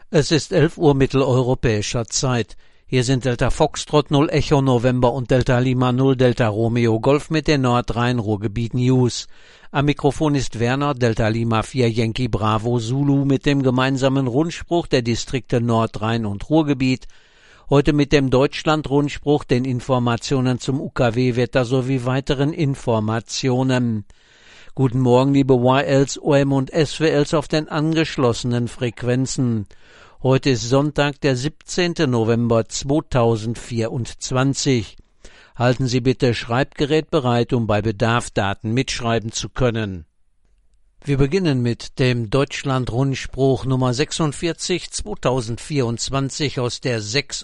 Es ist 11 Uhr mitteleuropäischer Zeit. Hier sind Delta Foxtrot 0 Echo November und Delta Lima 0 Delta Romeo Golf mit den Nordrhein-Ruhrgebiet News. Am Mikrofon ist Werner, Delta Lima 4 Yankee Bravo Zulu mit dem gemeinsamen Rundspruch der Distrikte Nordrhein und Ruhrgebiet. Heute mit dem Deutschland-Rundspruch, den Informationen zum UKW-Wetter sowie weiteren Informationen. Guten Morgen, liebe YLs, OM und SWLs auf den angeschlossenen Frequenzen. Heute ist Sonntag, der 17. November 2024. Halten Sie bitte Schreibgerät bereit, um bei Bedarf Daten mitschreiben zu können. Wir beginnen mit dem Deutschland-Rundspruch Nummer 46 2024 aus der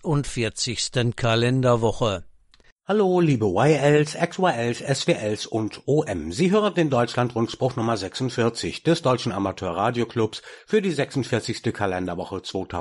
46. Kalenderwoche. Hallo, liebe YLs, XYLs, SWLs und OM. Sie hören den Deutschland-Rundspruch Nummer 46 des Deutschen Amateurradioclubs für die 46. Kalenderwoche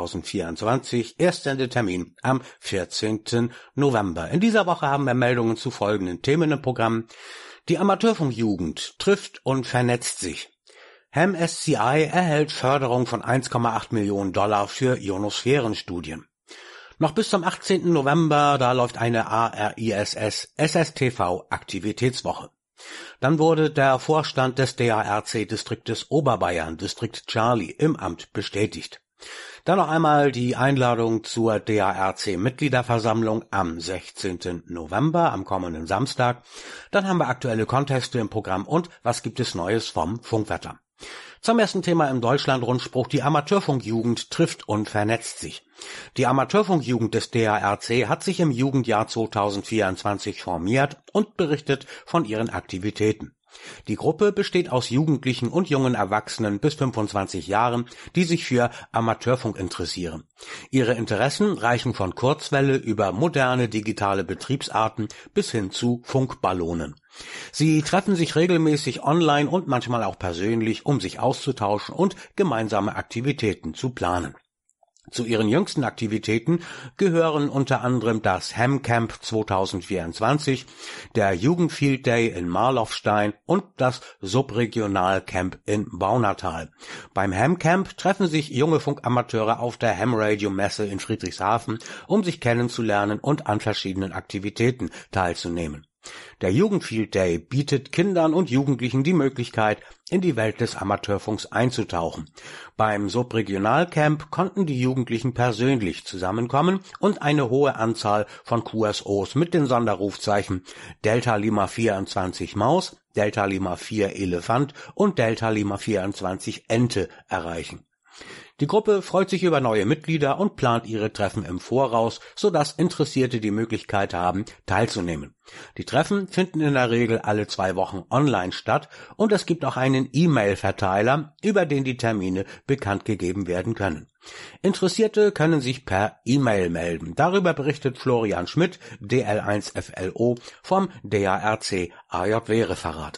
2024. Erstsendetermin am 14. November. In dieser Woche haben wir Meldungen zu folgenden Themen im Programm. Die Amateurfunkjugend trifft und vernetzt sich. Ham SCI erhält Förderung von 1,8 Millionen $ für Ionosphärenstudien. Noch bis zum 18. November, da läuft eine ARISS SSTV Aktivitätswoche. Dann wurde der Vorstand des DARC-Distriktes Oberbayern, Distrikt Charlie, im Amt bestätigt. Dann noch einmal die Einladung zur DARC-Mitgliederversammlung am 16. November, am kommenden Samstag. Dann haben wir aktuelle Conteste im Programm und was gibt es Neues vom Funkwetter. Zum ersten Thema im Deutschland-Rundspruch: Die Amateurfunkjugend trifft und vernetzt sich. Die Amateurfunkjugend des DARC hat sich im Jugendjahr 2024 formiert und berichtet von ihren Aktivitäten. Die Gruppe besteht aus Jugendlichen und jungen Erwachsenen bis 25 Jahren, die sich für Amateurfunk interessieren. Ihre Interessen reichen von Kurzwelle über moderne digitale Betriebsarten bis hin zu Funkballonen. Sie treffen sich regelmäßig online und manchmal auch persönlich, um sich auszutauschen und gemeinsame Aktivitäten zu planen. Zu ihren jüngsten Aktivitäten gehören unter anderem das Ham Camp 2024, der Jugendfield Day in Marloffstein und das Subregional Camp in Baunatal. Beim Ham Camp treffen sich junge Funkamateure auf der Ham Radio Messe in Friedrichshafen, um sich kennenzulernen und an verschiedenen Aktivitäten teilzunehmen. Der Jugendfield Day bietet Kindern und Jugendlichen die Möglichkeit, in die Welt des Amateurfunks einzutauchen. Beim Subregionalcamp konnten die Jugendlichen persönlich zusammenkommen und eine hohe Anzahl von QSOs mit den Sonderrufzeichen Delta Lima 24 Maus, Delta Lima 4 Elefant und Delta Lima 24 Ente erreichen. Die Gruppe freut sich über neue Mitglieder und plant ihre Treffen im Voraus, sodass Interessierte die Möglichkeit haben, teilzunehmen. Die Treffen finden in der Regel alle 2 Wochen online statt und es gibt auch einen E-Mail-Verteiler, über den die Termine bekannt gegeben werden können. Interessierte können sich per E-Mail melden. Darüber berichtet Florian Schmidt, DL1FLO, vom DARC AJW-Referat.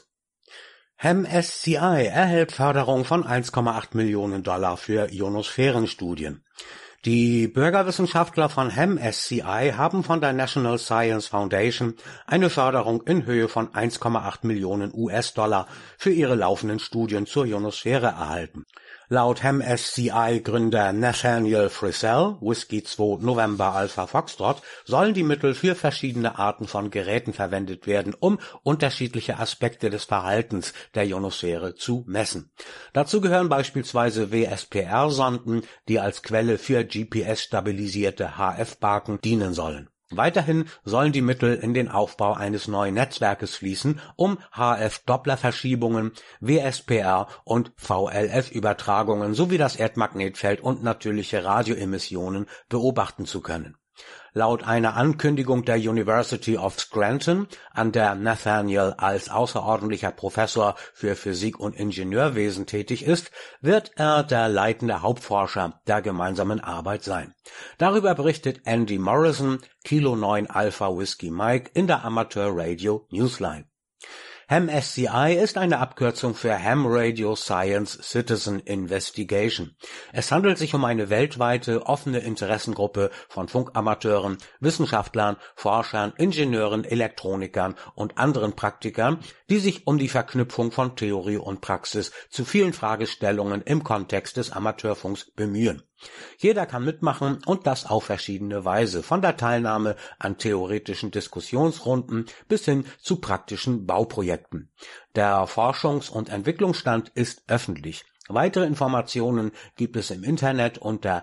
Ham SCI erhält Förderung von 1,8 Millionen $ für Ionosphärenstudien. Die Bürgerwissenschaftler von Ham SCI haben von der National Science Foundation eine Förderung in Höhe von 1,8 Millionen US$ für ihre laufenden Studien zur Ionosphäre erhalten. Laut Ham SCI-Gründer Nathaniel Frisell, Whiskey 2 November Alpha Foxtrot, sollen die Mittel für verschiedene Arten von Geräten verwendet werden, um unterschiedliche Aspekte des Verhaltens der Ionosphäre zu messen. Dazu gehören beispielsweise WSPR-Sonden, die als Quelle für GPS-stabilisierte HF-Baken dienen sollen. Weiterhin sollen die Mittel in den Aufbau eines neuen Netzwerkes fließen, um HF-Dopplerverschiebungen, WSPR und VLF-Übertragungen sowie das Erdmagnetfeld und natürliche Radioemissionen beobachten zu können. Laut einer Ankündigung der University of Scranton, an der Nathaniel als außerordentlicher Professor für Physik und Ingenieurwesen tätig ist, wird er der leitende Hauptforscher der gemeinsamen Arbeit sein. Darüber berichtet Andy Morrison, Kilo 9 Alpha Whiskey Mike in der Amateur Radio Newsline. Ham SCI ist eine Abkürzung für Ham Radio Science Citizen Investigation. Es handelt sich um eine weltweite offene Interessengruppe von Funkamateuren, Wissenschaftlern, Forschern, Ingenieuren, Elektronikern und anderen Praktikern, die sich um die Verknüpfung von Theorie und Praxis zu vielen Fragestellungen im Kontext des Amateurfunks bemühen. Jeder kann mitmachen und das auf verschiedene Weise, von der Teilnahme an theoretischen Diskussionsrunden bis hin zu praktischen Bauprojekten. Der Forschungs- und Entwicklungsstand ist öffentlich. Weitere Informationen gibt es im Internet unter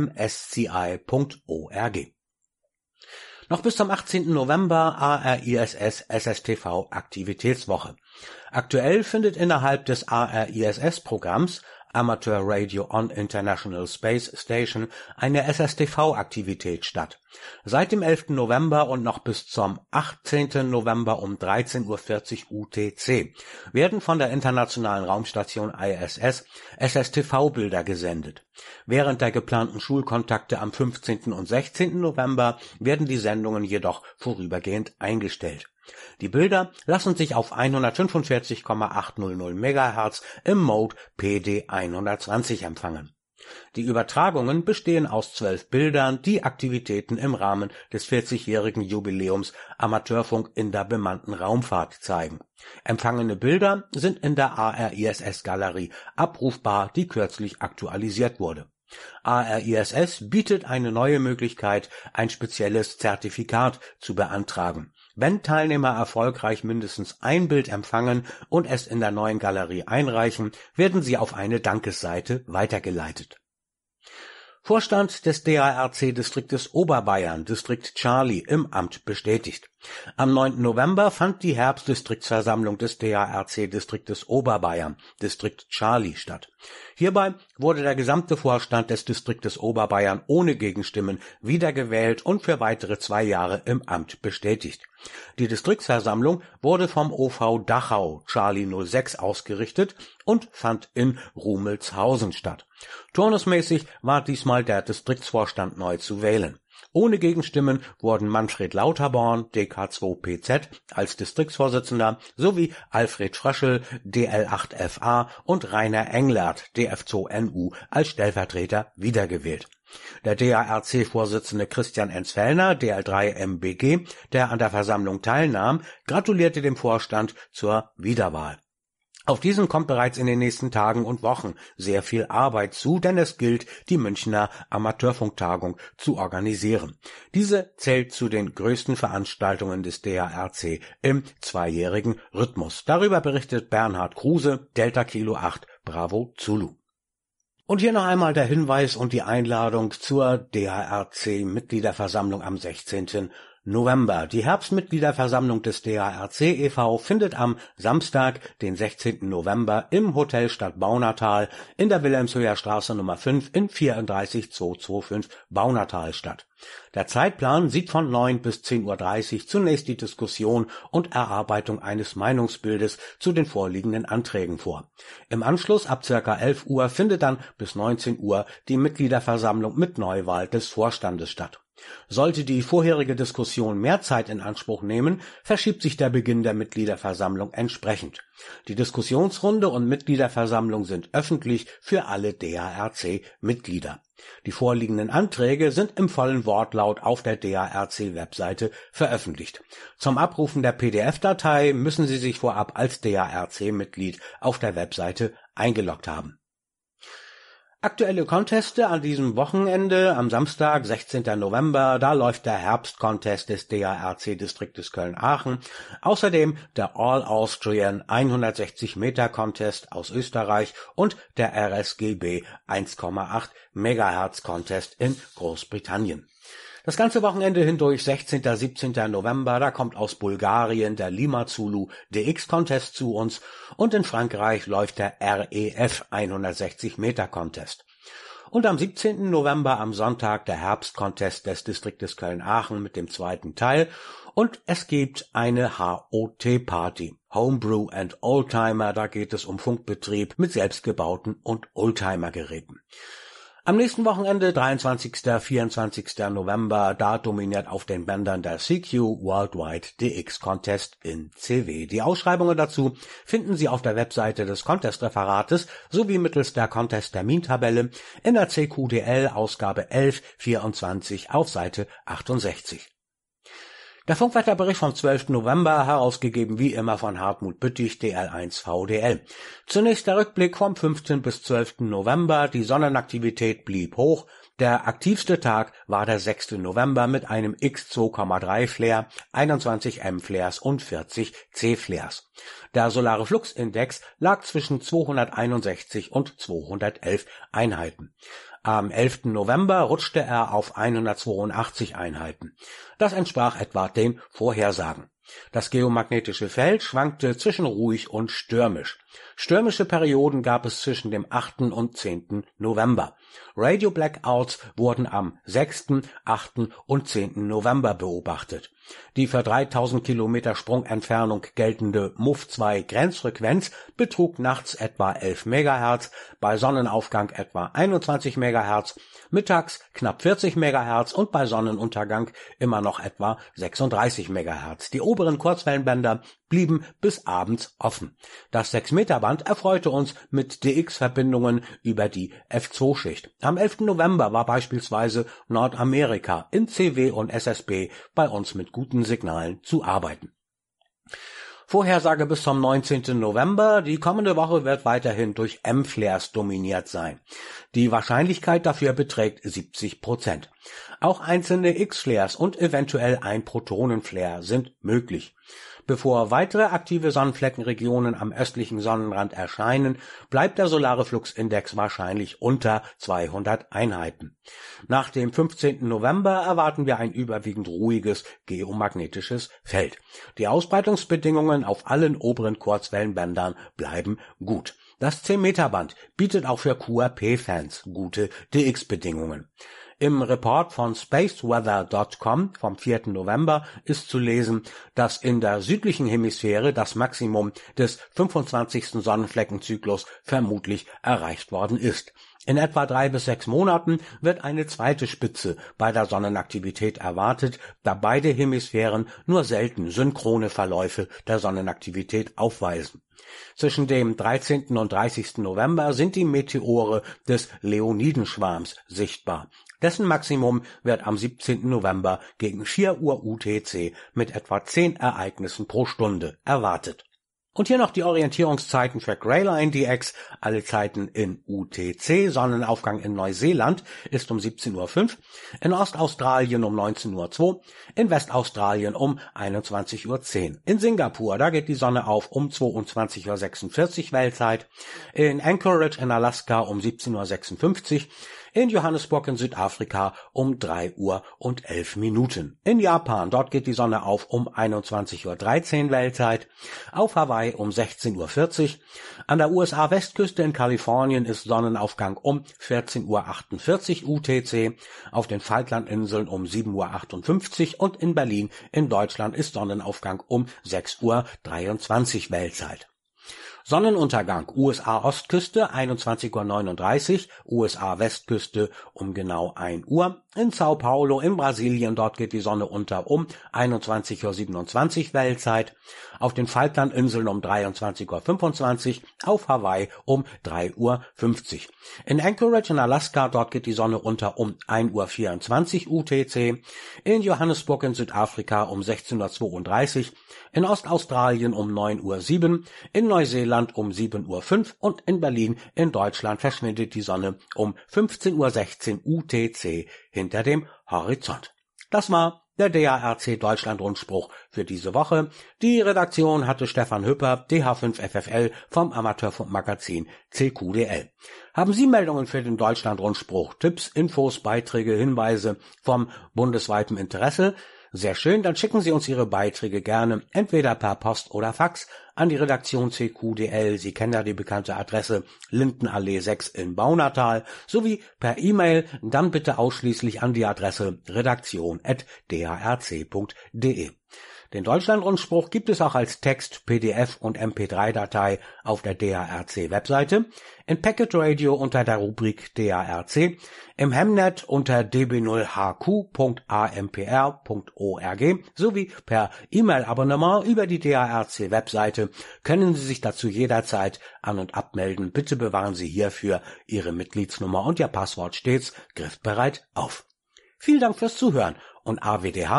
hamsci.org. Noch bis zum 18. November ARISS SSTV Aktivitätswoche. Aktuell findet innerhalb des ARISS-Programms Amateur Radio on International Space Station eine SSTV-Aktivität statt. Seit dem 11. November und noch bis zum 18. November um 13:40 Uhr UTC werden von der Internationalen Raumstation ISS SSTV-Bilder gesendet. Während der geplanten Schulkontakte am 15. und 16. November werden die Sendungen jedoch vorübergehend eingestellt. Die Bilder lassen sich auf 145,800 MHz im Mode PD120 empfangen. Die Übertragungen bestehen aus 12 Bildern, die Aktivitäten im Rahmen des 40-jährigen Jubiläums Amateurfunk in der bemannten Raumfahrt zeigen. Empfangene Bilder sind in der ARISS-Galerie abrufbar, die kürzlich aktualisiert wurde. ARISS bietet eine neue Möglichkeit, ein spezielles Zertifikat zu beantragen. Wenn Teilnehmer erfolgreich mindestens ein Bild empfangen und es in der neuen Galerie einreichen, werden sie auf eine Dankesseite weitergeleitet. Vorstand des DARC-Distriktes Oberbayern, Distrikt Charlie, im Amt bestätigt. Am 9. November fand die Herbstdistriktsversammlung des DARC-Distriktes Oberbayern, Distrikt Charlie, statt. Hierbei wurde der gesamte Vorstand des Distriktes Oberbayern ohne Gegenstimmen wiedergewählt und für weitere 2 Jahre im Amt bestätigt. Die Distriktsversammlung wurde vom OV Dachau Charlie 06 ausgerichtet und fand in Rumelzhausen statt. Turnusmäßig war diesmal der Distriktsvorstand neu zu wählen. Ohne Gegenstimmen wurden Manfred Lauterborn, DK2PZ, als Distriktsvorsitzender sowie Alfred Schröschel, DL8FA und Rainer Englert, DF2NU, als Stellvertreter wiedergewählt. Der DARC-Vorsitzende Christian Enzfellner, DL3MBG, der an der Versammlung teilnahm, gratulierte dem Vorstand zur Wiederwahl. Auf diesen kommt bereits in den nächsten Tagen und Wochen sehr viel Arbeit zu, denn es gilt, die Münchner Amateurfunktagung zu organisieren. Diese zählt zu den größten Veranstaltungen des DARC im 2-jährigen Rhythmus. Darüber berichtet Bernhard Kruse, Delta Kilo 8, Bravo Zulu. Und hier noch einmal der Hinweis und die Einladung zur DARC-Mitgliederversammlung am 16. November. Die Herbstmitgliederversammlung des DARC e.V. findet am Samstag, den 16. November im Hotel Stadt Baunatal in der Wilhelmshöher Straße Nummer 5 in 34225 Baunatal statt. Der Zeitplan sieht von 9 bis 10:30 Uhr zunächst die Diskussion und Erarbeitung eines Meinungsbildes zu den vorliegenden Anträgen vor. Im Anschluss ab ca. 11 Uhr findet dann bis 19 Uhr die Mitgliederversammlung mit Neuwahl des Vorstandes statt. Sollte die vorherige Diskussion mehr Zeit in Anspruch nehmen, verschiebt sich der Beginn der Mitgliederversammlung entsprechend. Die Diskussionsrunde und Mitgliederversammlung sind öffentlich für alle DARC-Mitglieder. Die vorliegenden Anträge sind im vollen Wortlaut auf der DARC-Webseite veröffentlicht. Zum Abrufen der PDF-Datei müssen Sie sich vorab als DARC-Mitglied auf der Webseite eingeloggt haben. Aktuelle Conteste an diesem Wochenende, am Samstag, 16. November, da läuft der Herbstcontest des DARC-Distriktes Köln-Aachen, außerdem der All-Austrian 160 Meter Contest aus Österreich und der RSGB 1,8 Megahertz Contest in Großbritannien. Das ganze Wochenende hindurch, 16. 17. November, da kommt aus Bulgarien der Lima Zulu DX Contest zu uns und in Frankreich läuft der REF 160 Meter Contest. Und am 17. November am Sonntag der Herbstcontest des Distriktes Köln-Aachen mit dem zweiten Teil und es gibt eine HOT-Party. Homebrew and Oldtimer, da geht es um Funkbetrieb mit selbstgebauten und Oldtimer-Geräten. Am nächsten Wochenende, 23. 24. November, da dominiert auf den Bändern der CQ Worldwide DX Contest in CW. Die Ausschreibungen dazu finden Sie auf der Webseite des Contest-Referates sowie mittels der Contest-Termintabelle in der CQDL Ausgabe 11/24 auf Seite 68. Der Funkwetterbericht vom 12. November, herausgegeben wie immer von Hartmut Büttig, DL1 VDL. Zunächst der Rückblick vom 15. bis 12. November. Die Sonnenaktivität blieb hoch. Der aktivste Tag war der 6. November mit einem X2,3 Flare, 21 M-Flares und 40 C-Flares. Der solare Fluxindex lag zwischen 261 und 211 Einheiten. Am 11. November rutschte er auf 182 Einheiten. Das entsprach etwa den Vorhersagen. Das geomagnetische Feld schwankte zwischen ruhig und stürmisch. Stürmische Perioden gab es zwischen dem 8. und 10. November. Radio-Blackouts wurden am 6., 8. und 10. November beobachtet. Die für 3000 Kilometer Sprungentfernung geltende MUF-2-Grenzfrequenz betrug nachts etwa 11 MHz, bei Sonnenaufgang etwa 21 MHz, mittags knapp 40 MHz und bei Sonnenuntergang immer noch etwa 36 MHz. Die oberen Kurzwellenbänder blieben bis abends offen. Das 6-Meter-Band erfreute uns mit DX-Verbindungen über die F2-Schicht. Am 11. November war beispielsweise Nordamerika in CW und SSB bei uns mit guten Signalen zu arbeiten. Vorhersage bis zum 19. November. Die kommende Woche wird weiterhin durch M-Flares dominiert sein. Die Wahrscheinlichkeit dafür beträgt 70%. Auch einzelne X-Flares und eventuell ein Protonenflare sind möglich. Bevor weitere aktive Sonnenfleckenregionen am östlichen Sonnenrand erscheinen, bleibt der solare Fluxindex wahrscheinlich unter 200 Einheiten. Nach dem 15. November erwarten wir ein überwiegend ruhiges geomagnetisches Feld. Die Ausbreitungsbedingungen auf allen oberen Kurzwellenbändern bleiben gut. Das 10-Meter-Band bietet auch für QRP-Fans gute DX-Bedingungen. Im Report von spaceweather.com vom 4. November ist zu lesen, dass in der südlichen Hemisphäre das Maximum des 25. Sonnenfleckenzyklus vermutlich erreicht worden ist. In etwa 3 bis 6 Monaten wird eine zweite Spitze bei der Sonnenaktivität erwartet, da beide Hemisphären nur selten synchrone Verläufe der Sonnenaktivität aufweisen. Zwischen dem 13. und 30. November sind die Meteore des Leonidenschwarms sichtbar. Dessen Maximum wird am 17. November gegen 4 Uhr UTC mit etwa 10 Ereignissen pro Stunde erwartet. Und hier noch die Orientierungszeiten für Greyline DX, alle Zeiten in UTC. Sonnenaufgang in Neuseeland ist um 17:05 Uhr, in Ostaustralien um 19:02 Uhr, in Westaustralien um 21:10 Uhr. In Singapur, da geht die Sonne auf um 22:46 Uhr Weltzeit, in Anchorage in Alaska um 17:56 Uhr, in Johannesburg in Südafrika um 3:11 Uhr. In Japan, dort geht die Sonne auf um 21:13 Uhr Weltzeit, auf Hawaii um 16:40 Uhr, an der USA-Westküste in Kalifornien ist Sonnenaufgang um 14:48 Uhr UTC, auf den Falklandinseln um 7:58 Uhr und in Berlin in Deutschland ist Sonnenaufgang um 6:23 Uhr Weltzeit. Sonnenuntergang USA-Ostküste 21:39 Uhr, USA-Westküste um genau 1 Uhr. In Sao Paulo in Brasilien, dort geht die Sonne unter um 21:27 Uhr Weltzeit. Auf den Falklandinseln um 23:25 Uhr, auf Hawaii um 3:50 Uhr. In Anchorage in Alaska, dort geht die Sonne unter um 1:24 Uhr UTC. In Johannesburg in Südafrika um 16:32 Uhr. In Ostaustralien um 9:07 Uhr, in Neuseeland um 7:05 Uhr und in Berlin in Deutschland verschwindet die Sonne um 15:16 Uhr UTC hinter dem Horizont. Das war der DARC Deutschland-Rundspruch für diese Woche. Die Redaktion hatte Stefan Hüpper, DH5FFL vom Amateurfunkmagazin CQDL. Haben Sie Meldungen für den Deutschland-Rundspruch, Tipps, Infos, Beiträge, Hinweise vom bundesweiten Interesse? Sehr schön, dann schicken Sie uns Ihre Beiträge gerne entweder per Post oder Fax an die Redaktion CQDL. Sie kennen ja die bekannte Adresse Lindenallee 6 in Baunatal, sowie per E-Mail, dann bitte ausschließlich an die Adresse redaktion@drc.de. Den Deutschlandrundspruch gibt es auch als Text, PDF und MP3-Datei auf der DARC-Webseite, in Packet Radio unter der Rubrik DARC, im Hemnet unter db0hq.ampr.org sowie per E-Mail-Abonnement über die DARC-Webseite können Sie sich dazu jederzeit an- und abmelden. Bitte bewahren Sie hierfür Ihre Mitgliedsnummer und Ihr Passwort stets griffbereit auf. Vielen Dank fürs Zuhören und AWDH.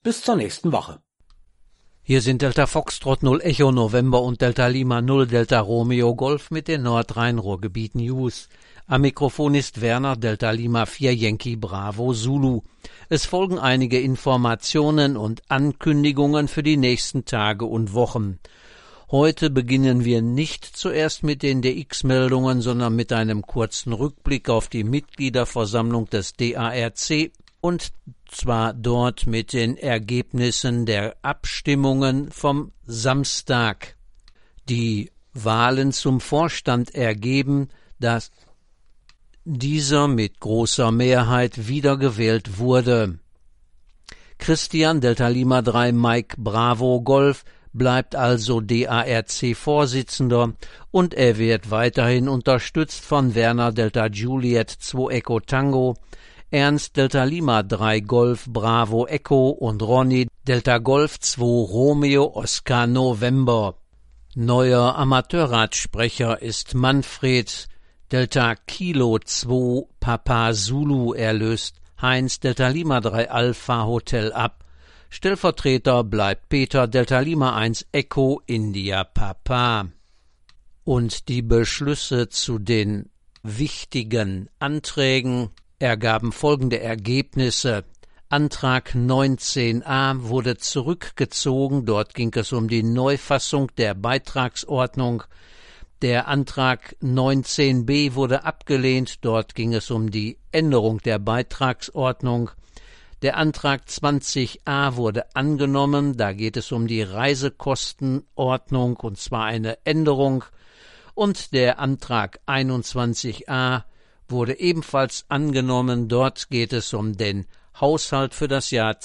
Bis zur nächsten Woche. Hier sind Delta Foxtrot 0 Echo November und Delta Lima 0 Delta Romeo Golf mit den Nordrhein-Ruhrgebiet News. Am Mikrofon ist Werner, Delta Lima 4 Yankee Bravo Zulu. Es folgen einige Informationen und Ankündigungen für die nächsten Tage und Wochen. Heute beginnen wir nicht zuerst mit den DX-Meldungen, sondern mit einem kurzen Rückblick auf die Mitgliederversammlung des DARC und zwar dort mit den Ergebnissen der Abstimmungen vom Samstag. Die Wahlen zum Vorstand ergeben, dass dieser mit großer Mehrheit wiedergewählt wurde. Christian Delta Lima 3 Mike Bravo Golf bleibt also DARC-Vorsitzender und er wird weiterhin unterstützt von Werner Delta Juliet 2 Echo Tango, Ernst Delta Lima 3 Golf Bravo Echo und Ronny Delta Golf 2 Romeo Oscar November. Neuer Amateurradsprecher ist Manfred Delta Kilo 2 Papa Zulu. Er löst Heinz Delta Lima 3 Alpha Hotel ab. Stellvertreter bleibt Peter Delta Lima 1 Echo India Papa. Und die Beschlüsse zu den wichtigen Anträgen ergaben folgende Ergebnisse. Antrag 19a wurde zurückgezogen, dort ging es um die Neufassung der Beitragsordnung. Der Antrag 19b wurde abgelehnt, dort ging es um die Änderung der Beitragsordnung. Der Antrag 20a wurde angenommen, da geht es um die Reisekostenordnung und zwar eine Änderung. Und der Antrag 21a wurde ebenfalls angenommen. Dort geht es um den Haushalt für das Jahr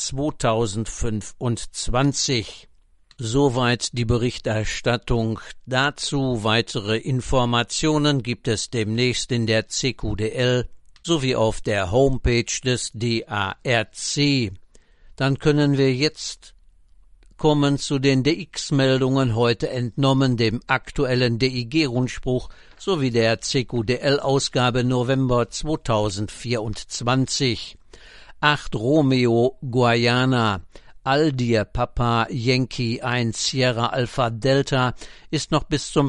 2025. Soweit die Berichterstattung dazu. Weitere Informationen gibt es demnächst in der CQDL sowie auf der Homepage des DARC. Dann können wir jetzt kommen zu den DX-Meldungen, heute entnommen dem aktuellen DIG-Rundspruch sowie der CQDL-Ausgabe November 2024. 8 Romeo Guayana, Aldir Papa Yankee 1 Sierra Alpha Delta ist noch bis zum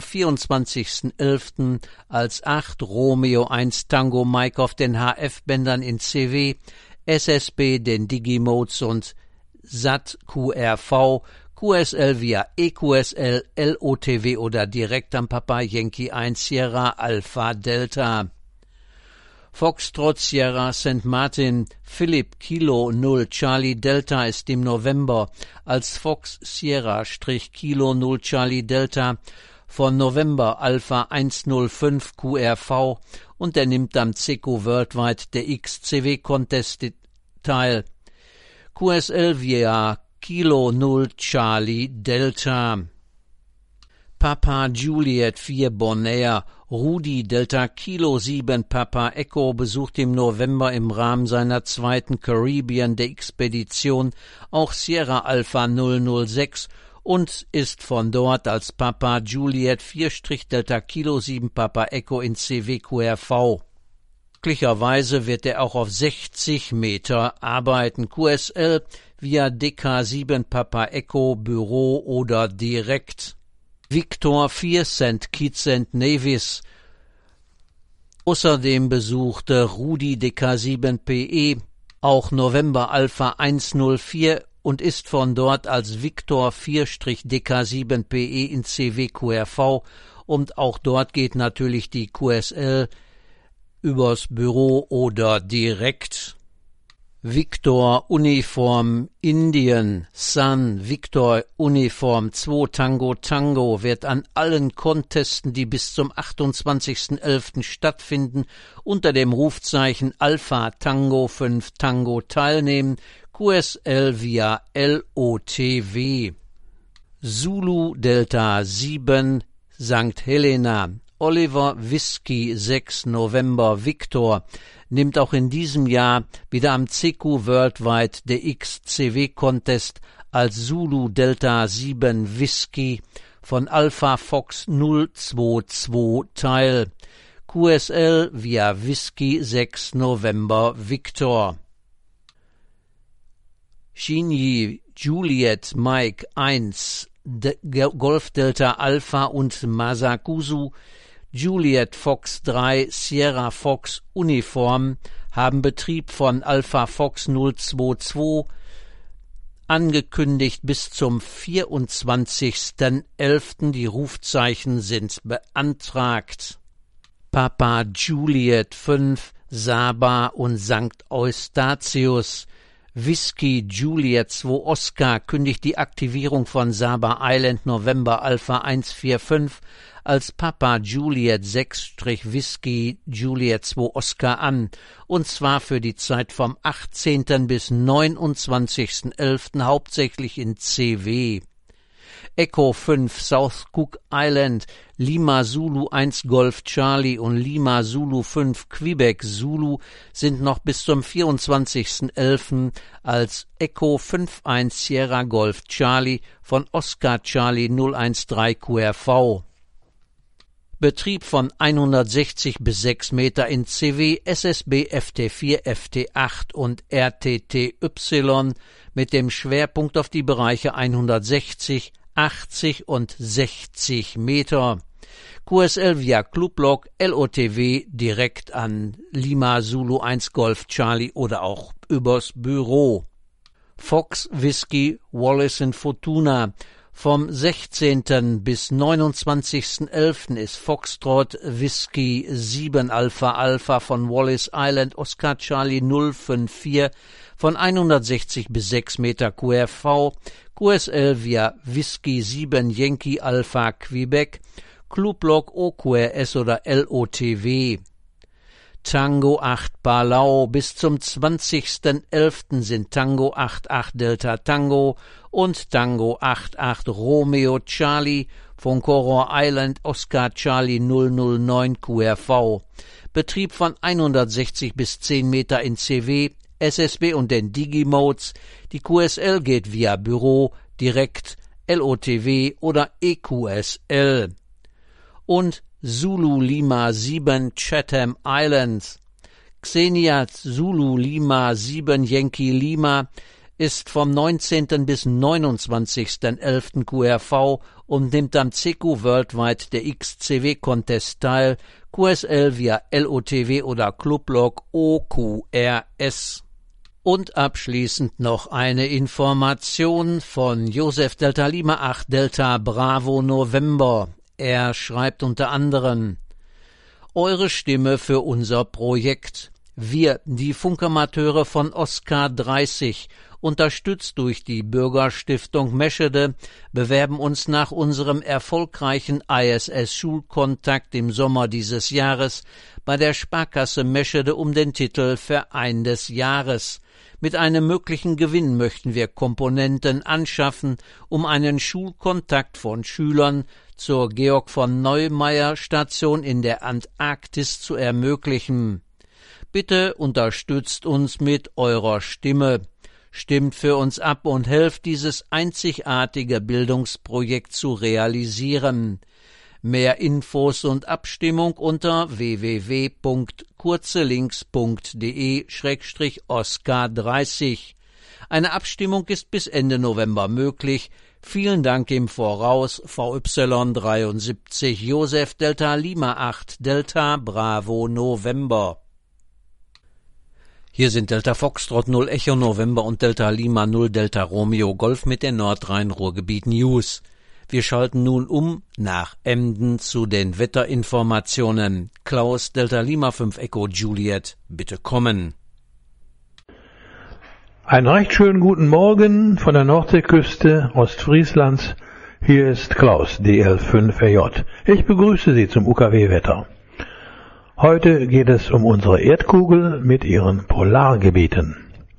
24.11. als 8 Romeo 1 Tango Mike auf den HF-Bändern in CW, SSB, den Digimodes und SAT QRV, QSL via EQSL, LOTW oder direkt am Papa Yankee 1 Sierra Alpha Delta. Foxtrot Sierra St. Martin Philipp Kilo 0 Charlie Delta ist im November als Fox Sierra Kilo 0 Charlie Delta von November Alpha 105 QRV und er nimmt am CECO Worldwide der XCW Contest teil. QSL via Kilo 0 Charlie Delta. Papa Juliet 4 Bonaire, Rudi Delta Kilo 7 Papa Echo besucht im November im Rahmen seiner zweiten Caribbean der Expedition auch Sierra Alpha 006 und ist von dort als Papa Juliet 4 Delta Kilo 7 Papa Echo in CWQRV. Möglicherweise wird er auch auf 60 Meter arbeiten. QSL via DK7 Papa Echo Büro oder direkt. Victor 4 St. Kitts and Nevis. Außerdem besuchte Rudi DK7PE auch November Alpha 104 und ist von dort als Victor 4-DK7PE in CWQRV und auch dort geht natürlich die QSL übers Büro oder direkt. Victor Uniform Indien Sun Victor Uniform 2 Tango Tango wird an allen Contesten, die bis zum 28.11. stattfinden, unter dem Rufzeichen Alpha Tango 5 Tango teilnehmen, QSL via LOTW. Zulu Delta 7 St. Helena Oliver Whisky 6 November Victor nimmt auch in diesem Jahr wieder am CQ Worldwide der XCW Contest als Zulu Delta 7 Whisky von Alpha Fox 022 teil. QSL via Whisky 6 November Victor. Xinyi Juliet Mike 1 Golf Delta Alpha und Masakusu, Juliet Fox 3 Sierra Fox Uniform haben Betrieb von Alpha Fox 022 angekündigt bis zum 24.11. Die Rufzeichen sind beantragt. Papa Juliet 5 Saba und St. Eustatius. Whisky Juliet 2 Oscar kündigt die Aktivierung von Saba Island November Alpha 145 als Papa Juliet 6-Whisky Juliet 2 Oscar an, und zwar für die Zeit vom 18. bis 29.11. hauptsächlich in CW. Echo 5 South Cook Island, Lima Zulu 1 Golf Charlie und Lima Zulu 5 Quebec Zulu sind noch bis zum 24.11. als Echo 5-1 Sierra Golf Charlie von Oscar Charlie 013 QRV. Betrieb von 160 bis 6 Meter in CW, SSB FT4, FT8 und RTTY mit dem Schwerpunkt auf die Bereiche 160, 80 und 60 Meter. QSL via Clublog, LOTW direkt an Lima Zulu 1 Golf Charlie oder auch übers Büro. Fox Whisky Wallace & Fortuna. Vom 16. bis 29.11. ist Foxtrot Whisky 7 Alpha Alpha von Wallis Island Oscar Charlie 054 von 160 bis 6 Meter QRV, QSL via Whisky 7 Yankee Alpha Quebec, Clublog OQRS oder LOTW. Tango 8 Palau bis zum 20.11. sind Tango 88 Delta Tango und Tango 88 Romeo Charlie von Coron Island Oscar Charlie 009 QRV. Betrieb von 160 bis 10 Meter in CW, SSB und den Digimodes. Die QSL geht via Büro, direkt, LOTW oder EQSL. Und Zulu Lima 7 Chatham Islands. Xenia Zulu Lima 7 Yankee Lima ist vom 19. bis 29.11. QRV und nimmt am CQ Worldwide der XCW Contest teil, QSL via LOTW oder Clublog OQRS. Und abschließend noch eine Information von Josef Delta Lima 8 Delta Bravo November. Er schreibt unter anderem: Eure Stimme für unser Projekt. Wir, die Funkamateure von Oscar 30, unterstützt durch die Bürgerstiftung Meschede, bewerben uns nach unserem erfolgreichen ISS-Schulkontakt im Sommer dieses Jahres bei der Sparkasse Meschede um den Titel Verein des Jahres. Mit einem möglichen Gewinn möchten wir Komponenten anschaffen, um einen Schulkontakt von Schülern zur Georg von Neumeier Station in der Antarktis zu ermöglichen. Bitte unterstützt uns mit eurer Stimme. Stimmt für uns ab und helft, dieses einzigartige Bildungsprojekt zu realisieren. Mehr Infos und Abstimmung unter www.kurzelinks.de/Oscar30. Eine Abstimmung ist bis Ende November möglich. Vielen Dank im Voraus, VY73 Josef Delta Lima 8 Delta Bravo November. Hier sind Delta Foxtrot 0 Echo November und Delta Lima 0 Delta Romeo Golf mit den Nordrhein-Ruhrgebiet News. Wir schalten nun um nach Emden zu den Wetterinformationen. Klaus Delta Lima 5 Echo Juliet, bitte kommen. Einen recht schönen guten Morgen von der Nordseeküste Ostfrieslands. Hier ist Klaus, DL5RJ. Ich begrüße Sie zum UKW-Wetter. Heute geht es um unsere Erdkugel mit ihren Polargebieten.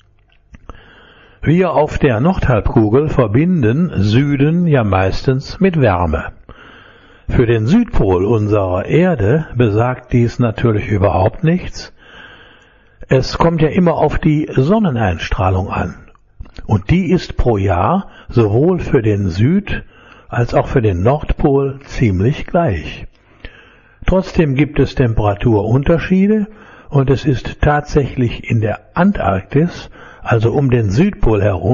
Wir auf der Nordhalbkugel verbinden Süden ja meistens mit Wärme. Für den Südpol unserer Erde besagt dies natürlich überhaupt nichts. Es kommt ja immer auf die Sonneneinstrahlung an. Und die ist pro Jahr sowohl für den Süd- als auch für den Nordpol ziemlich gleich. Trotzdem gibt es Temperaturunterschiede und es ist tatsächlich in der Antarktis, also um den Südpol herum,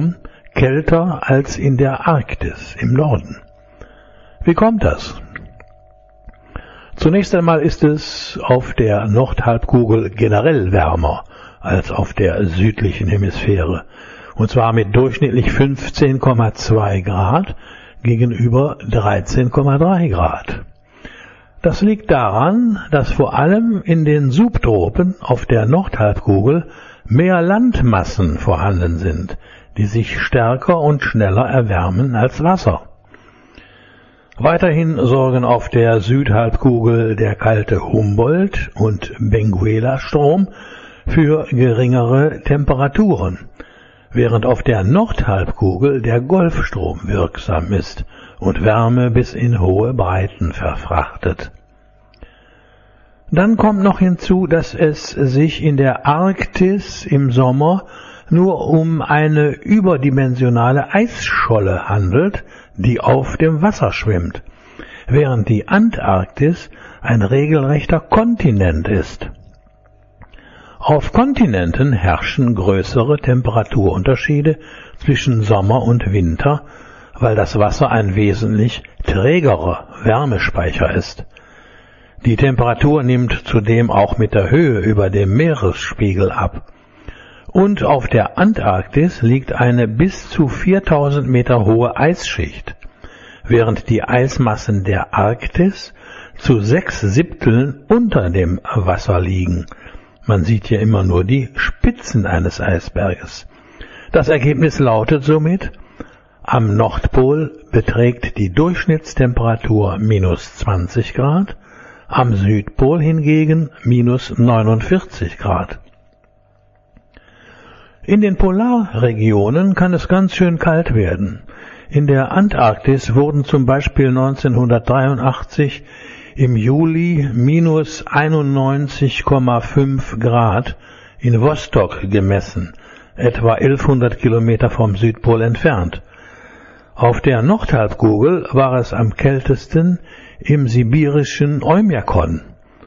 kälter als in der Arktis im Norden. Wie kommt das? Zunächst einmal ist es auf der Nordhalbkugel generell wärmer als auf der südlichen Hemisphäre, und zwar mit durchschnittlich 15,2 Grad gegenüber 13,3 Grad. Das liegt daran, dass vor allem in den Subtropen auf der Nordhalbkugel mehr Landmassen vorhanden sind, die sich stärker und schneller erwärmen als Wasser. Weiterhin sorgen auf der Südhalbkugel der kalte Humboldt- und Benguela-Strom für geringere Temperaturen, während auf der Nordhalbkugel der Golfstrom wirksam ist und Wärme bis in hohe Breiten verfrachtet. Dann kommt noch hinzu, dass es sich in der Arktis im Sommer nur um eine überdimensionale Eisscholle handelt, die auf dem Wasser schwimmt, während die Antarktis ein regelrechter Kontinent ist. Auf Kontinenten herrschen größere Temperaturunterschiede zwischen Sommer und Winter, weil das Wasser ein wesentlich trägerer Wärmespeicher ist. Die Temperatur nimmt zudem auch mit der Höhe über dem Meeresspiegel ab. Und auf der Antarktis liegt eine bis zu 4000 Meter hohe Eisschicht, während die Eismassen der Arktis zu 6/7 unter dem Wasser liegen. Man sieht hier immer nur die Spitzen eines Eisberges. Das Ergebnis lautet somit: Am Nordpol beträgt die Durchschnittstemperatur -20 Grad, am Südpol hingegen -49 Grad. In den Polarregionen kann es ganz schön kalt werden. In der Antarktis wurden zum Beispiel 1983 im Juli -91,5 Grad in Wostok gemessen, etwa 1100 Kilometer vom Südpol entfernt. Auf der Nordhalbkugel war es am kältesten im sibirischen Oymyakon,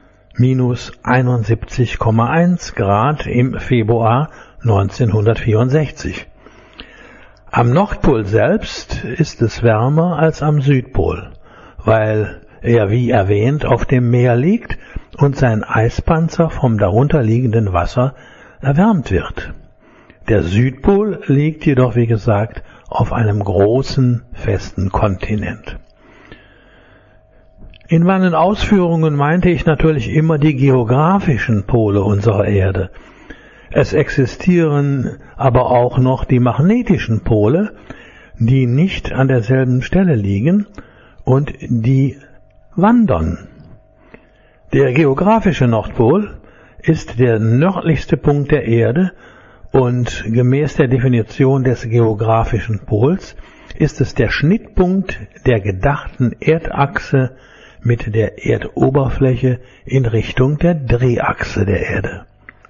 -71,1 Grad im Februar 1964. Am Nordpol selbst ist es wärmer als am Südpol, weil er, wie erwähnt, auf dem Meer liegt und sein Eispanzer vom darunterliegenden Wasser erwärmt wird. Der Südpol liegt jedoch, wie gesagt, auf einem großen, festen Kontinent. In meinen Ausführungen meinte ich natürlich immer die geografischen Pole unserer Erde. Es existieren aber auch noch die magnetischen Pole, die nicht an derselben Stelle liegen und die wandern. Der geografische Nordpol ist der nördlichste Punkt der Erde und gemäß der Definition des geografischen Pols ist es der Schnittpunkt der gedachten Erdachse mit der Erdoberfläche in Richtung der Drehachse der Erde.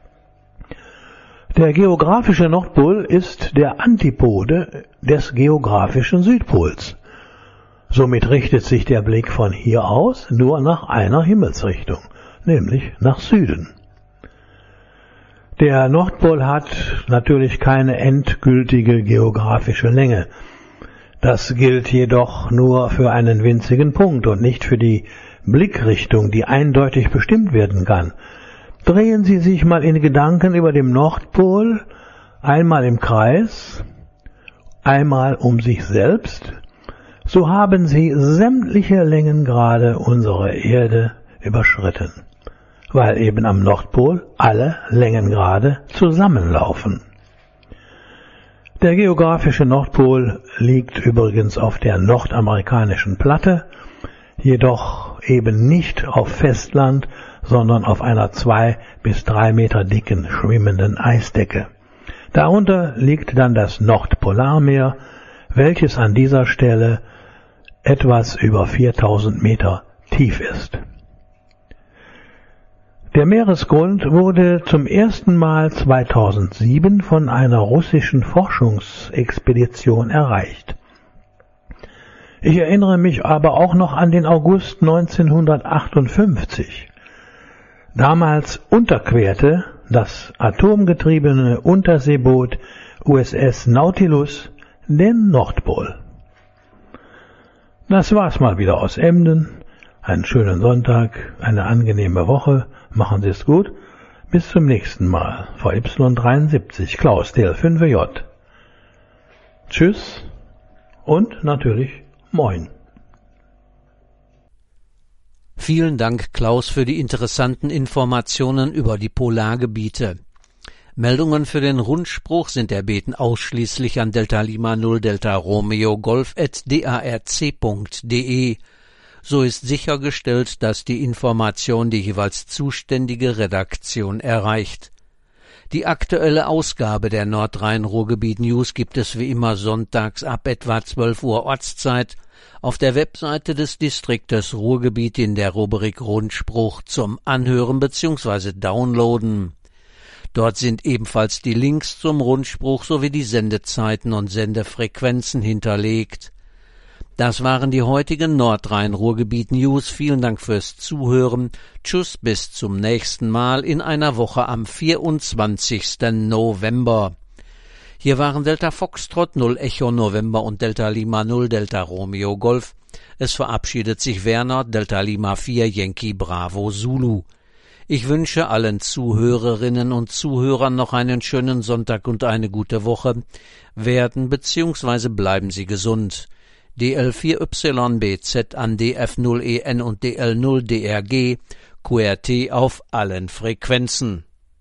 Der geografische Nordpol ist der Antipode des geografischen Südpols. Somit richtet sich der Blick von hier aus nur nach einer Himmelsrichtung, nämlich nach Süden. Der Nordpol hat natürlich keine endgültige geografische Länge. Das gilt jedoch nur für einen winzigen Punkt und nicht für die Blickrichtung, die eindeutig bestimmt werden kann. Drehen Sie sich mal in Gedanken über dem Nordpol, einmal im Kreis, einmal um sich selbst, so haben Sie sämtliche Längengrade unserer Erde überschritten, weil eben am Nordpol alle Längengrade zusammenlaufen. Der geografische Nordpol liegt übrigens auf der nordamerikanischen Platte, jedoch eben nicht auf Festland, sondern auf einer 2 bis 3 Meter dicken schwimmenden Eisdecke. Darunter liegt dann das Nordpolarmeer, welches an dieser Stelle etwas über 4000 Meter tief ist. Der Meeresgrund wurde zum ersten Mal 2007 von einer russischen Forschungsexpedition erreicht. Ich erinnere mich aber auch noch an den August 1958. Damals unterquerte das atomgetriebene Unterseeboot USS Nautilus den Nordpol. Das war's mal wieder aus Emden. Einen schönen Sonntag, eine angenehme Woche. Machen Sie es gut. Bis zum nächsten Mal. VY73, Klaus, DL5J. Tschüss und natürlich Moin. Vielen Dank, Klaus, für die interessanten Informationen über die Polargebiete. Meldungen für den Rundspruch sind erbeten ausschließlich an Delta Lima 0 Delta Romeo Golf@darc.de. So ist sichergestellt, dass die Information die jeweils zuständige Redaktion erreicht. Die aktuelle Ausgabe der Nordrhein-Ruhrgebiet News gibt es wie immer sonntags ab etwa 12 Uhr Ortszeit auf der Webseite des Distriktes Ruhrgebiet in der Rubrik Rundspruch zum Anhören bzw. Downloaden. Dort sind ebenfalls die Links zum Rundspruch sowie die Sendezeiten und Sendefrequenzen hinterlegt. Das waren die heutigen Nordrhein-Ruhrgebiet News. Vielen Dank fürs Zuhören. Tschüss, bis zum nächsten Mal in einer Woche am 24. November. Hier waren Delta Foxtrot 0 Echo November und Delta Lima 0 Delta Romeo Golf. Es verabschiedet sich Werner, Delta Lima 4 Yankee Bravo Zulu. Ich wünsche allen Zuhörerinnen und Zuhörern noch einen schönen Sonntag und eine gute Woche. Werden bzw. bleiben Sie gesund. DL4YBZ an DF0EN und DL0DRG, QRT auf allen Frequenzen.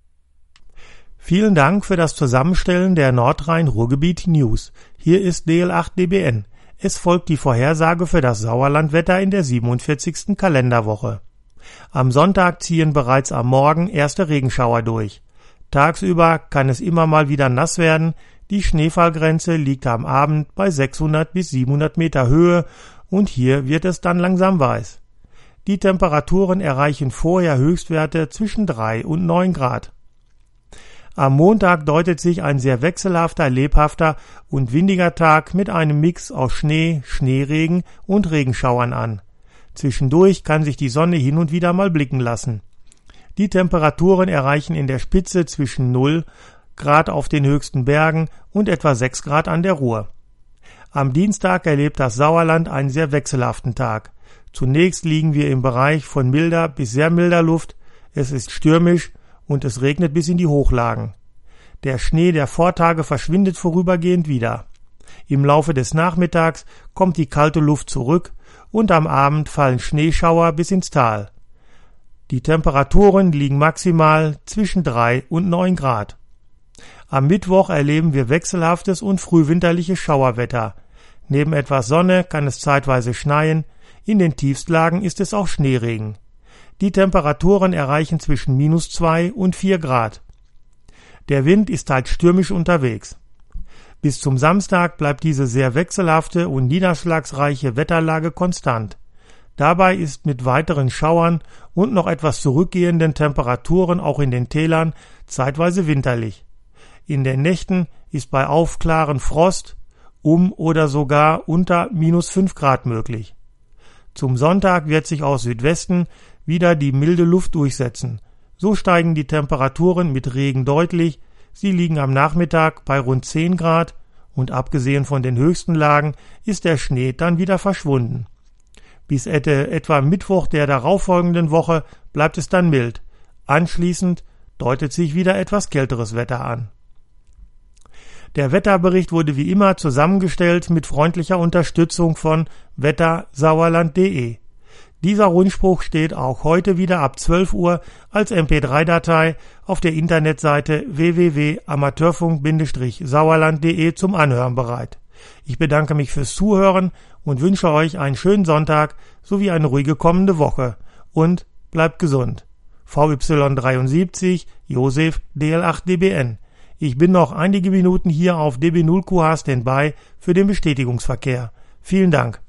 Vielen Dank für das Zusammenstellen der Nordrhein-Ruhrgebiet News. Hier ist DL8DBN. Es folgt die Vorhersage für das Sauerlandwetter in der 47. Kalenderwoche. Am Sonntag ziehen bereits am Morgen erste Regenschauer durch. Tagsüber kann es immer mal wieder nass werden. Die Schneefallgrenze liegt am Abend bei 600 bis 700 Meter Höhe und hier wird es dann langsam weiß. Die Temperaturen erreichen vorher Höchstwerte zwischen 3 und 9 Grad. Am Montag deutet sich ein sehr wechselhafter, lebhafter und windiger Tag mit einem Mix aus Schnee, Schneeregen und Regenschauern an. Zwischendurch kann sich die Sonne hin und wieder mal blicken lassen. Die Temperaturen erreichen in der Spitze zwischen 0 Grad auf den höchsten Bergen und etwa 6 Grad an der Ruhr. Am Dienstag erlebt das Sauerland einen sehr wechselhaften Tag. Zunächst liegen wir im Bereich von milder bis sehr milder Luft, es ist stürmisch und es regnet bis in die Hochlagen. Der Schnee der Vortage verschwindet vorübergehend wieder. Im Laufe des Nachmittags kommt die kalte Luft zurück und am Abend fallen Schneeschauer bis ins Tal. Die Temperaturen liegen maximal zwischen 3 und 9 Grad. Am Mittwoch erleben wir wechselhaftes und frühwinterliches Schauerwetter. Neben etwas Sonne kann es zeitweise schneien, in den Tiefstlagen ist es auch Schneeregen. Die Temperaturen erreichen zwischen -2 und 4 Grad. Der Wind ist teils stürmisch unterwegs. Bis zum Samstag bleibt diese sehr wechselhafte und niederschlagsreiche Wetterlage konstant. Dabei ist mit weiteren Schauern und noch etwas zurückgehenden Temperaturen auch in den Tälern zeitweise winterlich. In den Nächten ist bei Aufklaren Frost oder sogar unter -5 Grad möglich. Zum Sonntag wird sich aus Südwesten wieder die milde Luft durchsetzen. So steigen die Temperaturen mit Regen deutlich. Sie liegen am Nachmittag bei rund 10 Grad und abgesehen von den höchsten Lagen ist der Schnee dann wieder verschwunden. Bis etwa Mittwoch der darauffolgenden Woche bleibt es dann mild. Anschließend deutet sich wieder etwas kälteres Wetter an. Der Wetterbericht wurde wie immer zusammengestellt mit freundlicher Unterstützung von wettersauerland.de. Dieser Rundspruch steht auch heute wieder ab 12 Uhr als MP3-Datei auf der Internetseite www.amateurfunk-sauerland.de zum Anhören bereit. Ich bedanke mich fürs Zuhören und wünsche euch einen schönen Sonntag sowie eine ruhige kommende Woche. Und bleibt gesund. VY73, Josef, DL8DBN. Ich bin noch einige Minuten hier auf DB0QH Standby für den Bestätigungsverkehr. Vielen Dank.